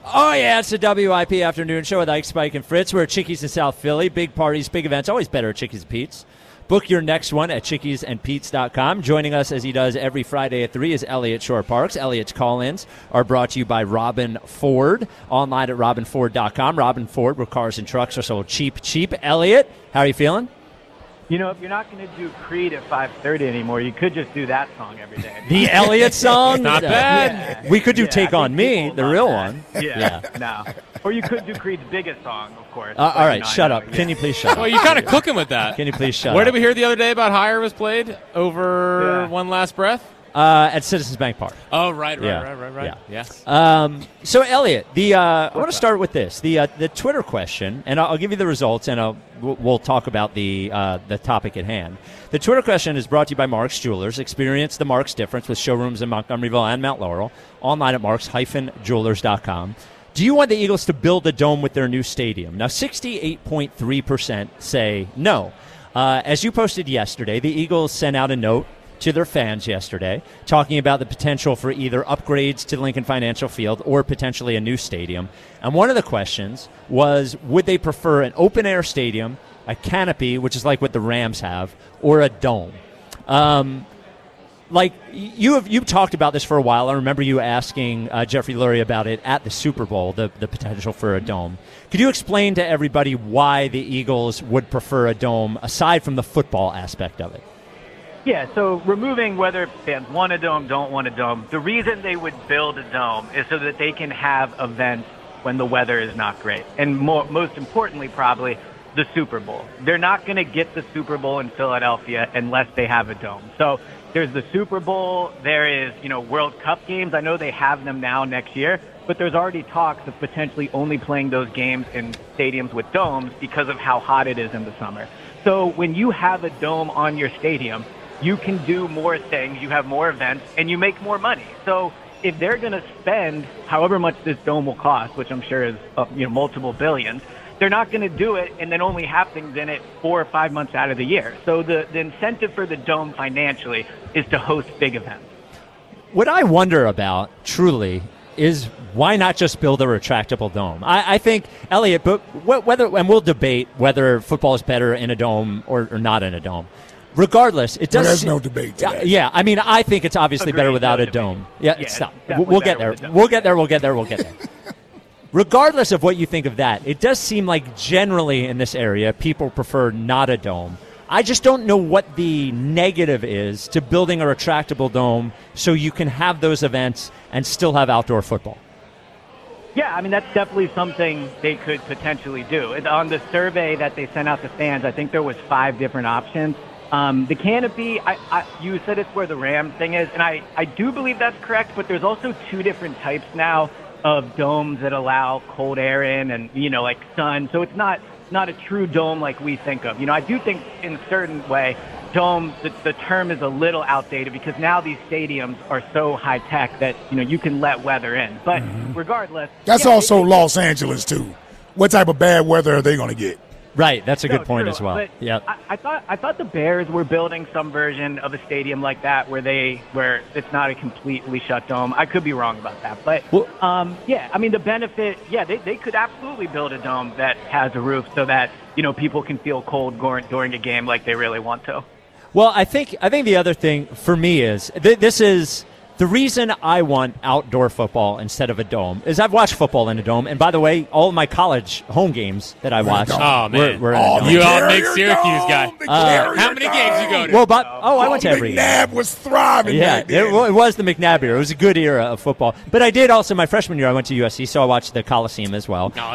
Oh, yeah, it's the WIP Afternoon Show with Ike, Spike, and Fritz. We're at Chickies in South Philly. Big parties, big events. Always better at Chickies and Pete's. Book your next one at chickiesandpete's.com. Joining us as he does every Friday at 3 is Elliott Shore-Parks. Elliott's call-ins are brought to you by Robin Ford. Online at robinford.com. Robin Ford, where cars and trucks are sold cheap. Elliott, how are you feeling? You know, if you're not going to do Creed at 5:30 anymore, you could just do that song every day. The Elliott song? Not bad. Yeah. We could do Yeah, Take I On think Me, people the love real that. one. Yeah, no. Or you could do Creed's biggest song, of course. All right, shut up. Yeah. Can you please shut Well, up? you kind of cooking with that. Can you please shut Where up? did we hear the other day about Higher was played over One Last Breath? At Citizens Bank Park. Oh, right. Yeah. Yes. So, Elliott, I want to start with this. The Twitter question, and I'll give you the results, and we'll talk about the topic at hand. The Twitter question is brought to you by Mark's Jewelers. Experience the Mark's difference with showrooms in Montgomeryville and Mount Laurel. Online at marks-jewelers.com. Do you want the Eagles to build a dome with their new stadium? Now, 68.3% say no. As you posted yesterday, the Eagles sent out a note to their fans yesterday, talking about the potential for either upgrades to Lincoln Financial Field or potentially a new stadium. And one of the questions was, would they prefer an open-air stadium, a canopy, which is like what the Rams have, or a dome? You've talked about this for a while. I remember you asking Jeffrey Lurie about it at the Super Bowl, the potential for a dome. Could you explain to everybody why the Eagles would prefer a dome, aside from the football aspect of it? Yeah, so removing whether fans want a dome, don't want a dome, the reason they would build a dome is so that they can have events when the weather is not great. And most importantly, probably, the Super Bowl. They're not going to get the Super Bowl in Philadelphia unless they have a dome. So there's the Super Bowl, there is, World Cup games. I know they have them now next year, but there's already talks of potentially only playing those games in stadiums with domes because of how hot it is in the summer. So when you have a dome on your stadium, you can do more things, you have more events, and you make more money. So if they're going to spend however much this dome will cost, which I'm sure is multiple billions, they're not going to do it and then only have things in it 4 or 5 months out of the year. So the incentive for the dome financially is to host big events. What I wonder about, truly, is why not just build a retractable dome? I think, Elliott, but and we'll debate whether football is better in a dome or not in a dome. Regardless, it does. There's no debate today. Yeah, I mean, I think it's obviously better without a dome. Yeah, stop. We'll get there. We'll get there. Regardless of what you think of that, it does seem like generally in this area, people prefer not a dome. I just don't know what the negative is to building a retractable dome so you can have those events and still have outdoor football. Yeah, I mean, that's definitely something they could potentially do. On the survey that they sent out to fans, I think there was 5 different options. The canopy, you said it's where the Rams thing is, and I do believe that's correct, but there's also 2 different types now of domes that allow cold air in and, like sun. So it's not a true dome like we think of. I do think in a certain way, dome, the term is a little outdated because now these stadiums are so high-tech that, you can let weather in. But regardless. That's also Los Angeles, too. What type of bad weather are they going to get? Right, that's a good point true. as well. But yep. I thought the Bears were building some version of a stadium like that where it's not a completely shut dome. I could be wrong about that, but I mean the benefit. Yeah, they could absolutely build a dome that has a roof so that people can feel cold during a game like they really want to. Well, I think the other thing for me is this is. The reason I want outdoor football instead of a dome is I've watched football in a dome. And by the way, all of my college home games that I watched were in a dome. You are a big Syracuse guy. How many games you go to? Well, I went to every game. McNabb was thriving. Yeah, it was the McNabb era. It was a good era of football. But I did also, my freshman year, I went to USC, so I watched the Coliseum as well. No,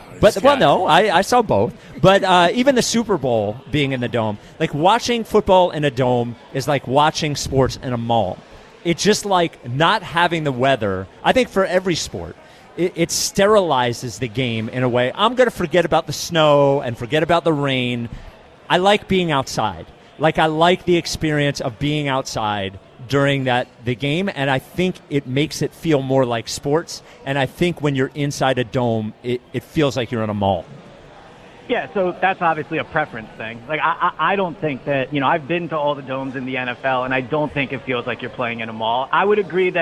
I saw both. But even the Super Bowl being in the dome, like watching football in a dome is like watching sports in a mall. It's just like not having the weather. I think for every sport, it sterilizes the game in a way. I'm going to forget about the snow and forget about the rain. I like being outside. I like the experience of being outside during the game, and I think it makes it feel more like sports. And I think when you're inside a dome, it feels like you're in a mall. Yeah, so that's obviously a preference thing. I don't think that, I've been to all the domes in the NFL, and I don't think it feels like you're playing in a mall. I would agree that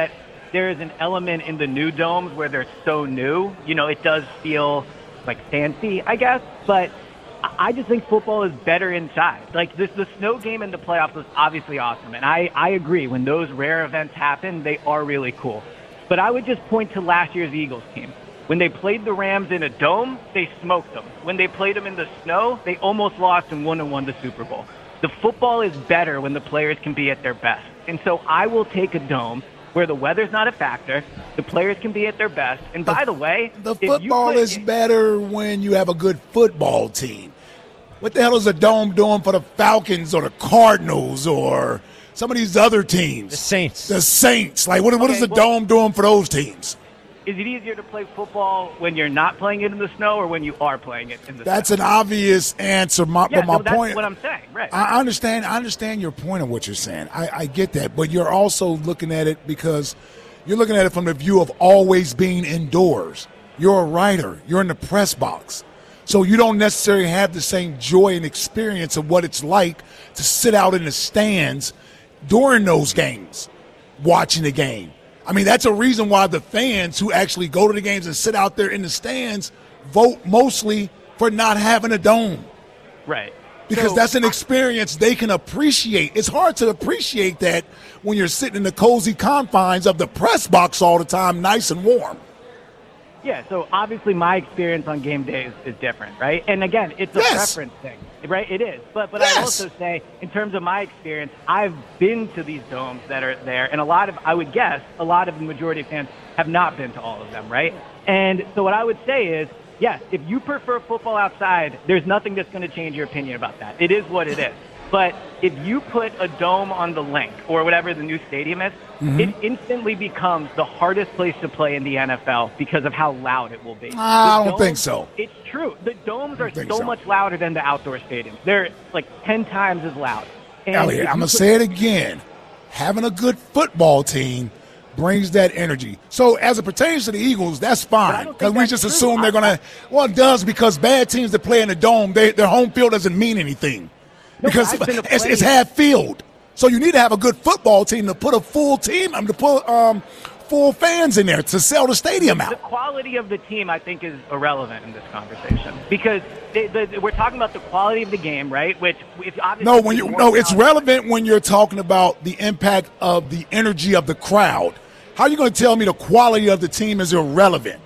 there is an element in the new domes where they're so new. It does feel like fancy, I guess, but I just think football is better inside. Like the snow game in the playoffs was obviously awesome, and I agree. When those rare events happen, they are really cool. But I would just point to last year's Eagles team. When they played the Rams in a dome, they smoked them. When they played them in the snow, they almost lost and won the Super Bowl. The football is better when the players can be at their best. And so I will take a dome where the weather's not a factor, the players can be at their best. And by the way, the football is better when you have a good football team. What the hell is a dome doing for the Falcons or the Cardinals or some of these other teams? The Saints. The Saints. Like, what is the dome doing for those teams? Is it easier to play football when you're not playing it in the snow or when you are playing it in the snow? That's an obvious answer. But my that's point, what I'm saying, right? I understand your point of what you're saying. I get that. But you're also looking at it because you're looking at it from the view of always being indoors. You're a writer. You're in the press box. So you don't necessarily have the same joy and experience of what it's like to sit out in the stands during those games, watching the game. I mean, that's a reason why the fans who actually go to the games and sit out there in the stands vote mostly for not having a dome. Right. Because that's an experience they can appreciate. It's hard to appreciate that when you're sitting in the cozy confines of the press box all the time, nice and warm. Yeah, so obviously my experience on game days is different, right? And again, it's a preference thing, right? It is. But I also say, in terms of my experience, I've been to these domes that are there, and I would guess, a lot of the majority of fans have not been to all of them, right? And so what I would say is, yes, if you prefer football outside, there's nothing that's going to change your opinion about that. It is what it is. But if you put a dome on the Link or whatever the new stadium is, it instantly becomes the hardest place to play in the NFL because of how loud it will be. I don't think so. It's true. The domes are so much louder than the outdoor stadiums. They're like 10 times as loud. And Elliot, I'm going to say it again. Having a good football team brings that energy. So as it pertains to the Eagles, that's fine because we just assume they're going to – well, it does because bad teams that play in the dome, their home field doesn't mean anything. Because it's half field. So you need to have a good football team to put a full team, to put full fans in there to sell the stadium out. The quality of the team, I think, is irrelevant in this conversation because we're talking about the quality of the game, right? Which is obviously it's relevant when you're talking about the impact of the energy of the crowd. How are you going to tell me the quality of the team is irrelevant?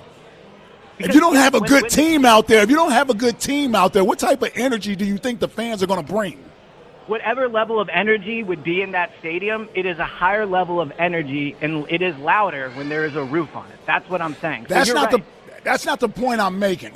If you don't have a good team out there, what type of energy do you think the fans are going to bring? Whatever level of energy would be in that stadium, it is a higher level of energy, and it is louder when there is a roof on it. That's what I'm saying. That's not the point I'm making.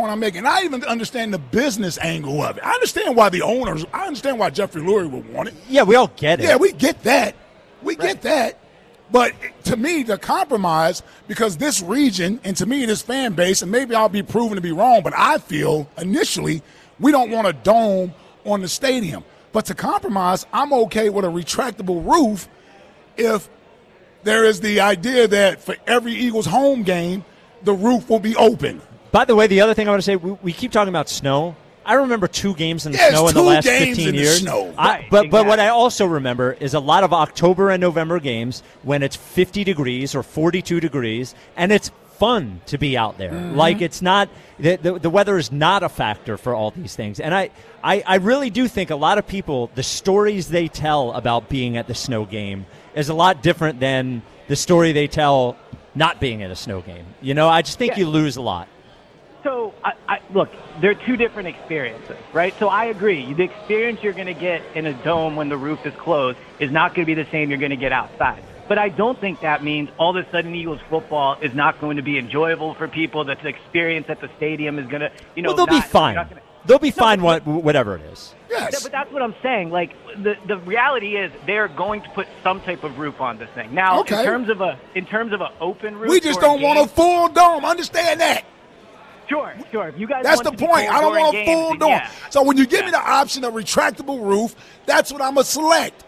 I even understand the business angle of it. I understand why Jeffrey Lurie would want it. Yeah, we all get it. Yeah, we get that. Get that. But to me, the compromise, because this region, and to me, this fan base, and maybe I'll be proven to be wrong, but I feel initially we don't want a dome on the stadium. But to compromise, I'm okay with a retractable roof if there is the idea that for every Eagles home game, the roof will be open. By the way, the other thing I want to say, we keep talking about snow. I remember 2 games in the snow in the last 15 years. But what I also remember is a lot of October and November games when it's 50 degrees or 42 degrees, and it's fun to be out there. Mm-hmm. Like it's not the weather is not a factor for all these things. And I really do think a lot of people, the stories they tell about being at the snow game is a lot different than the story they tell not being at a snow game. I just think you lose a lot. So, look, they're 2 different experiences, right? So I agree. The experience you're going to get in a dome when the roof is closed is not going to be the same you're going to get outside. But I don't think that means all of a sudden Eagles football is not going to be enjoyable for people, that the experience at the stadium is going to, Well, they'll be fine. They'll be fine whatever it is. Yes. Yeah, but that's what I'm saying. Like, the reality is they're going to put some type of roof on this thing. Now, in terms of an open roof, we just don't want a full dome. Understand that. Sure. If you guys that's the point. I don't want a full dome. So when you give me the option of retractable roof, that's what I'm going to select.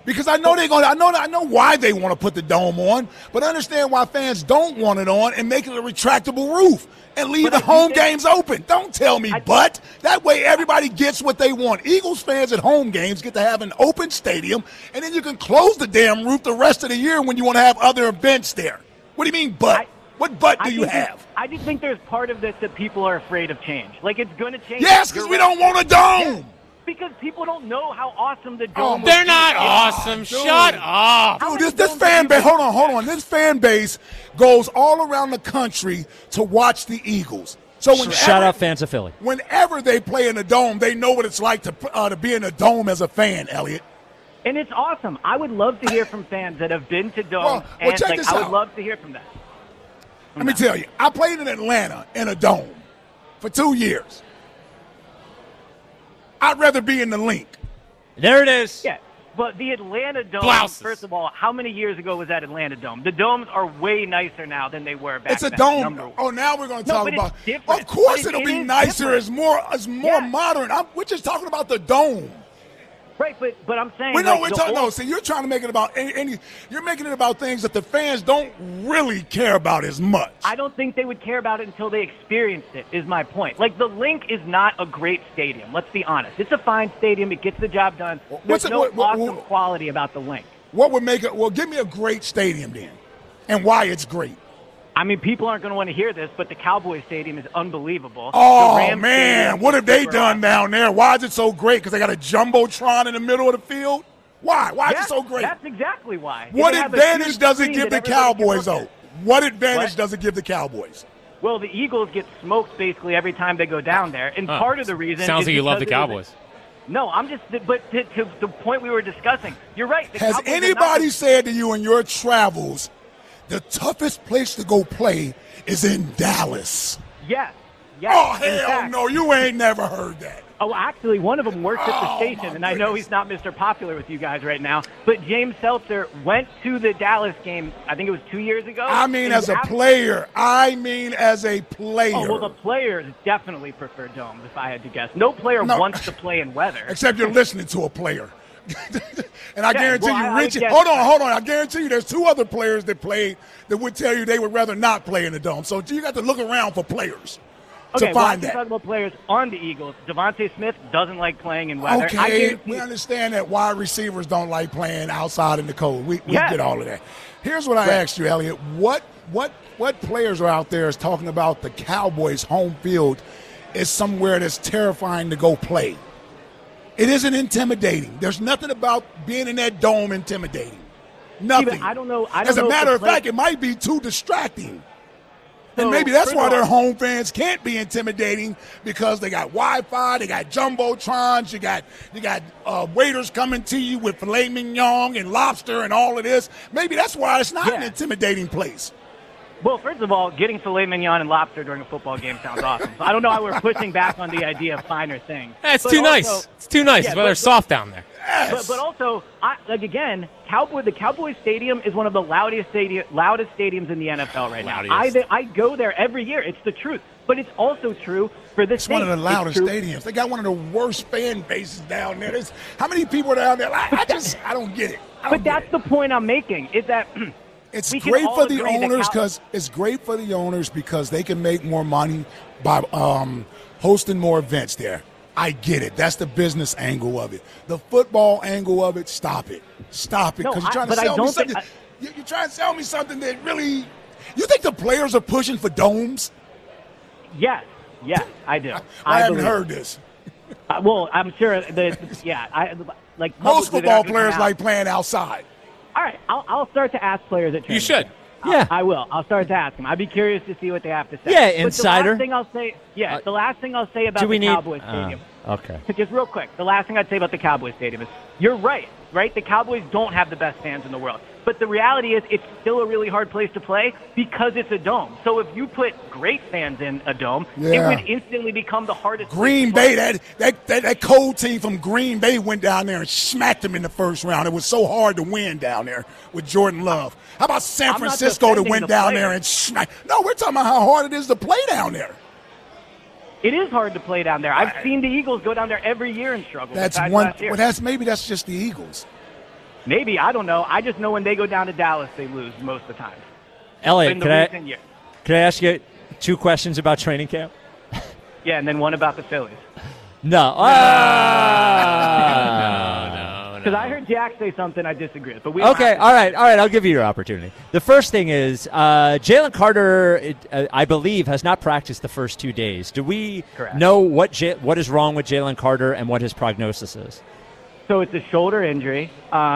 Because I know they're going. I know why they want to put the dome on, but understand why fans don't want it on and make it a retractable roof and leave the home games open. Don't tell me, but that way everybody gets what they want. Eagles fans at home games get to have an open stadium, and then you can close the damn roof the rest of the year when you want to have other events there. What do you mean, but? What but do you have? I just think there's part of this that people are afraid of change. Like, it's going to change. Yes, because we don't want a dome. Yeah. Because people don't know how awesome the dome is. They're not awesome. Shut up. Dude, this fan base, hold on. This fan base goes all around the country to watch the Eagles. So shout out fans of Philly. Whenever they play in a dome, they know what it's like to be in a dome as a fan, Elliot. And it's awesome. I would love to hear from fans that have been to domes. Well, check this out. I would love to hear from them. Let me tell you, I played in Atlanta in a dome for 2 years. I'd rather be in the Link. There it is. Yeah, but the Atlanta Dome, Blouses. First of all, how many years ago was that Atlanta Dome? The domes are way nicer now than they were back then. It's a then. dome. Oh, now we're going to talk about it. Of course it'll be nicer. Different. It's more modern. We're just talking about the dome. Right, but I'm saying we're talking. No, see, you're trying to make it about you're making it about things that the fans don't really care about as much. I don't think they would care about it until they experienced it, is my point. Like, the Link is not a great stadium. Let's be honest. It's a fine stadium. It gets the job done. There's no awesome quality about the Link. What would make it? Well, give me a great stadium then, and why it's great. I mean, people aren't going to want to hear this, but the Cowboys Stadium is unbelievable. Oh, man. What have they done down there? Why is it so great? Because they got a Jumbotron in the middle of the field? Why? Why is it so great? That's exactly why. What advantage does it give the Cowboys, though? What advantage does it give the Cowboys? Well, the Eagles get smoked basically every time they go down there, and part of the reason sounds is like you love the Cowboys. No, I'm just – but to the point we were discussing, you're right. Has anybody said to you in your travels the toughest place to go play is in Dallas? Yes. Oh, hell no. You ain't never heard that. Oh, actually, one of them works at the station, and I know he's not Mr. Popular with you guys right now, but James Seltzer went to the Dallas game, I think it was 2 years ago. I mean as a player. Oh, well, the players definitely prefer domes, if I had to guess. No player wants to play in weather. Except you're listening to a player. And I guarantee you, Richie, hold on. I guarantee you there's two other players that played that would tell you they would rather not play in the dome. So you got to look around for players to find that. Talk about players on the Eagles. Devontae Smith doesn't like playing in weather. Okay, we understand that wide receivers don't like playing outside in the cold. We get all of that. Here's what I asked you, Elliot. What players are out there is talking about the Cowboys' home field is somewhere that's terrifying to go play? It isn't intimidating. There's nothing about being in that dome intimidating. Nothing. Steven, I don't know. As a matter of fact, it might be too distracting. And maybe that's why their home fans can't be intimidating, because they got Wi-Fi, they got Jumbotrons, you got waiters coming to you with filet mignon and lobster and all of this. Maybe that's why it's not an intimidating place. Well, first of all, getting filet mignon and lobster during a football game sounds awesome. So I don't know why we're pushing back on the idea of finer things. It's too nice. It's too nice. It's why they're soft down there. Yes. But also, the Cowboys Stadium is one of the loudest stadiums in the NFL right now. I go there every year. It's the truth. But it's also true for this. It's one of the loudest stadiums. They got one of the worst fan bases down there. How many people are down there? I don't get it. But that's the point I'm making, is that it's great for the owners because they can make more money by hosting more events there. I get it. That's the business angle of it. The football angle of it, stop it. Stop it. Because you're trying to sell me something. You're trying to sell me something that really – you think the players are pushing for domes? Yes, I do. I haven't heard this. Well, I'm sure most football players like playing outside. All right, I'll start to ask players at training. You should. Yeah, I will. I'll start to ask them. I'd be curious to see what they have to say. Yeah, insider. The last thing I'll say about the Cowboys Stadium. Okay. Just real quick, the last thing I'd say about the Cowboys Stadium is you're right? The Cowboys don't have the best fans in the world. But the reality is it's still a really hard place to play because it's a dome. So if you put great fans in a dome, it would instantly become the hardest. Green Bay, that cold team from Green Bay went down there and smacked them in the first round. It was so hard to win down there with Jordan Love. How about San Francisco that went down there and smacked? No, we're talking about how hard it is to play down there. It is hard to play down there. I've seen the Eagles go down there every year and struggle. That's one. Well, that's just the Eagles. Maybe, I don't know. I just know when they go down to Dallas, they lose most of the time. Elliot, In the recent year. can I ask you 2 questions about training camp? Yeah, and then one about the Phillies. No. Because I heard Jack say something I disagree with. But we Okay, all right. I'll give you your opportunity. The first thing is Jalen Carter, I believe, has not practiced the first 2 days. Do we know what is wrong with Jalen Carter and what his prognosis is? So it's a shoulder injury.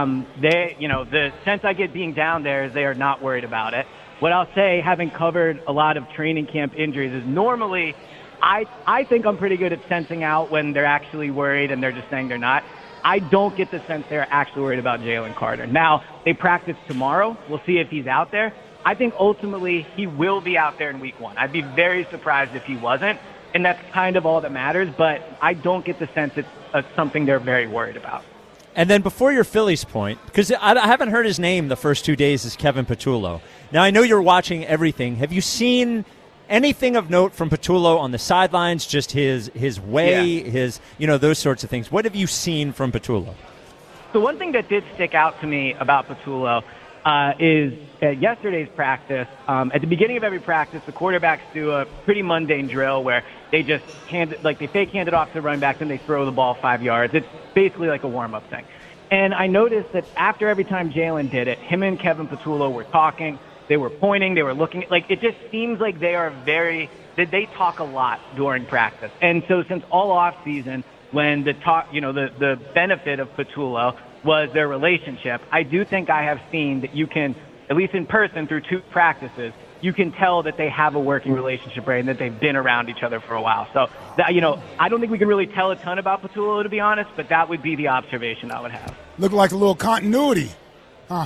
The sense I get being down there is they are not worried about it. What I'll say, having covered a lot of training camp injuries, is normally I think I'm pretty good at sensing out when they're actually worried and they're just saying they're not. I don't get the sense they're actually worried about Jalen Carter. Now, they practice tomorrow. We'll see if he's out there. I think ultimately he will be out there in week 1. I'd be very surprised if he wasn't, and that's kind of all that matters, but I don't get the sense it's something they're very worried about. And then before your Phillies point, because I haven't heard his name the first 2 days, is Kevin Patullo. Now, I know you're watching everything. Have you seen anything of note from Patullo on the sidelines, just his way, his those sorts of things? What have you seen from Patullo? So one thing that did stick out to me about Patullo is at yesterday's practice. At the beginning of every practice, the quarterbacks do a pretty mundane drill where they just they fake hand it off to the running back, then they throw the ball 5 yards. It's basically like a warm-up thing. And I noticed that after every time Jalen did it, him and Kevin Patullo were talking. They were pointing. They were looking. It just seems like they talk a lot during practice. And so since all off season, when the benefit of Patullo was their relationship, I do think I have seen that you can, at least in person through 2 practices, you can tell that they have a working relationship, right, and that they've been around each other for a while. So, I don't think we can really tell a ton about Patullo, to be honest, but that would be the observation I would have. Look like a little continuity, huh?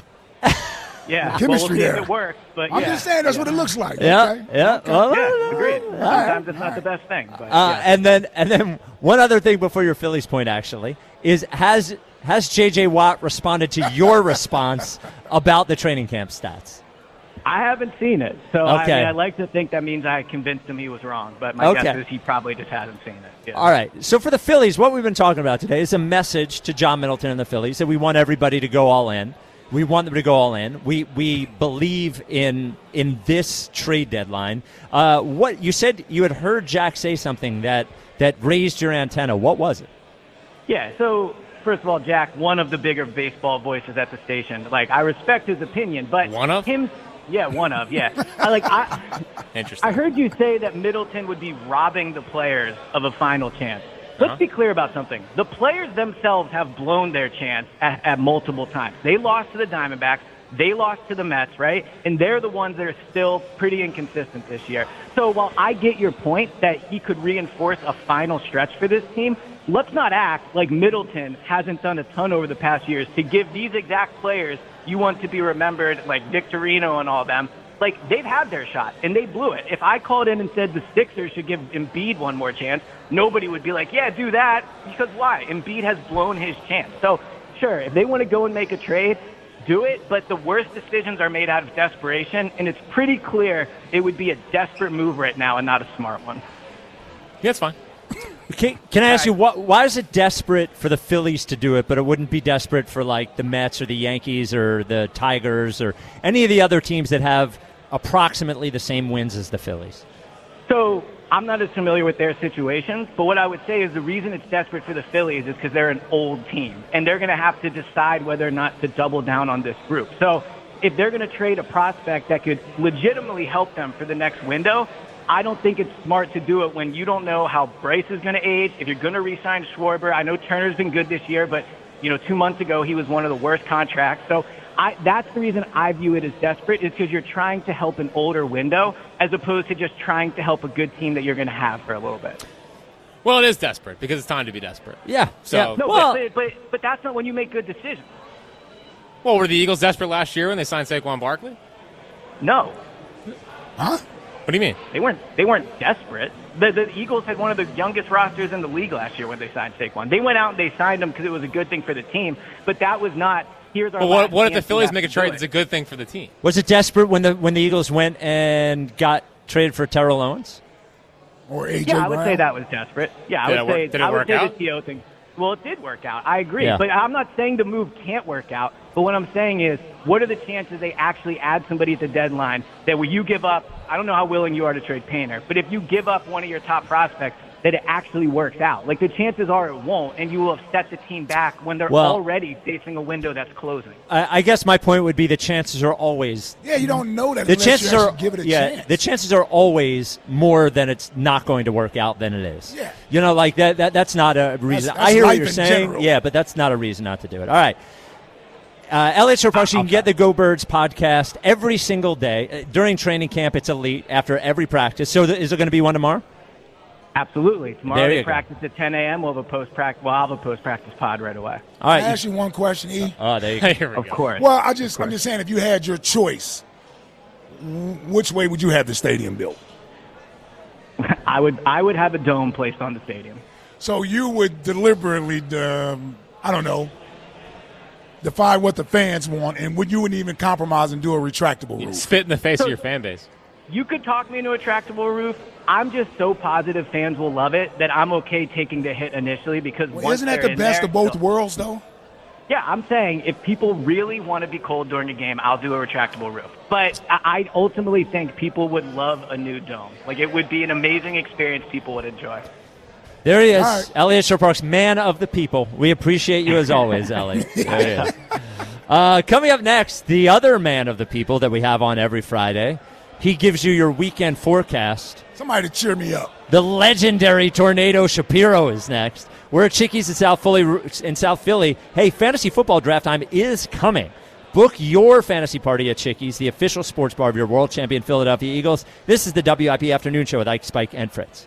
Yeah, chemistry we'll see there. if it works, but I'm just saying that's what it looks like. Yeah, okay? yeah. Okay. Well, agreed. Sometimes it's not the best thing. But, and then one other thing before your Phillies point actually is has J.J. Watt responded to your response about the training camp stats? I haven't seen it, so okay. I like to think that means I convinced him he was wrong, but my guess is he probably just hasn't seen it. Yeah. All right, so for the Phillies, what we've been talking about today is a message to John Middleton and the Phillies that we want everybody to go all in. We want them to go all in. We believe in this trade deadline. What you said, you had heard Jack say something that raised your antenna. What was it? Yeah, so first of all, Jack, one of the bigger baseball voices at the station. I respect his opinion, but one of him. Yeah, one of, yeah. Interesting. I heard you say that Middleton would be robbing the players of a final chance. Let's be clear about something. The players themselves have blown their chance at multiple times. They lost to the Diamondbacks. They lost to the Mets, right? And they're the ones that are still pretty inconsistent this year. So while I get your point that he could reinforce a final stretch for this team, let's not act like Middleton hasn't done a ton over the past years to give these exact players you want to be remembered, like Victorino and all of them. They've had their shot, and they blew it. If I called in and said the Sixers should give Embiid one more chance, nobody would be like, yeah, do that, because why? Embiid has blown his chance. So, sure, if they want to go and make a trade, do it, but the worst decisions are made out of desperation, and it's pretty clear it would be a desperate move right now and not a smart one. Yeah, it's fine. Can I ask you, why is it desperate for the Phillies to do it, but it wouldn't be desperate for, the Mets or the Yankees or the Tigers or any of the other teams that have approximately the same wins as the Phillies? So I'm not as familiar with their situations, but what I would say is the reason it's desperate for the Phillies is because they're an old team, and they're going to have to decide whether or not to double down on this group. So if they're going to trade a prospect that could legitimately help them for the next window, I don't think it's smart to do it when you don't know how Bryce is going to age, if you're going to re-sign Schwarber. I know Turner's been good this year, but 2 months ago he was one of the worst contracts. So that's the reason I view it as desperate, is because you're trying to help an older window as opposed to just trying to help a good team that you're going to have for a little bit. Well, it is desperate because it's time to be desperate. Yeah. So yeah. No, but that's not when you make good decisions. Well, were the Eagles desperate last year when they signed Saquon Barkley? No. Huh? What do you mean? They weren't desperate. The Eagles had one of the youngest rosters in the league last year when they signed Saquon. They went out and they signed him because it was a good thing for the team, but that was not, here's our Well, what if the chance Phillies to make a trade that's a good thing for the team? Was it desperate when the Eagles went and got traded for Terrell Owens? Or AJ Yeah, I would Brown? say that was desperate. Yeah, I would say Did it work the out? T.O. thing. Well, it did work out. I agree. Yeah. But I'm not saying the move can't work out. But what I'm saying is, what are the chances they actually add somebody at the deadline that when you give up, I don't know how willing you are to trade Painter, but if you give up one of your top prospects, that it actually works out. Like, the chances are it won't, and you will have set the team back when they're already facing a window that's closing. I guess my point would be the chances are always. Yeah, you don't know that The unless chances you are actually give it a chance. the chances are always more than it's not going to work out than it is. Yeah. You know, like that's not a reason. That's I hear what life you're in saying. general. Yeah, but that's not a reason not to do it. All right. Elliot Shorr-Parks, you can get the Go Birds podcast every single day. During training camp, it's elite after every practice. So is there going to be one tomorrow? Absolutely. Tomorrow There you they go. practice at 10 a.m. We'll have a post-practice. Well, I'll have a post-practice pod right away. All right. Can I ask you one question, E? There you go. Here we Of go. course. Well, I'm just saying, if you had your choice, which way would you have the stadium built? I would have a dome placed on the stadium. So you would deliberately, I don't know, defy what the fans want, and you wouldn't even compromise and do a retractable You'd roof. spit in the face of your fan base. You could talk me into a retractable roof. I'm just so positive fans will love it that I'm okay taking the hit initially because Well, once isn't that they're the in best there, of both they'll- worlds, though? Yeah, I'm saying if people really want to be cold during a game, I'll do a retractable roof. But I ultimately think people would love a new dome. Like, it would be an amazing experience people would enjoy. There he is, All right. Elliot Shorr-Parks, man of the people. We appreciate you as always, Elliot. There he is. Coming up next, the other man of the people that we have on every Friday. He gives you your weekend forecast. Somebody cheer me up. The legendary Tornado Shapiro is next. We're at Chickies in South Philly. Hey, fantasy football draft time is coming. Book your fantasy party at Chickies, the official sports bar of your world champion Philadelphia Eagles. This is the WIP Afternoon Show with Ike, Spike, and Fritz.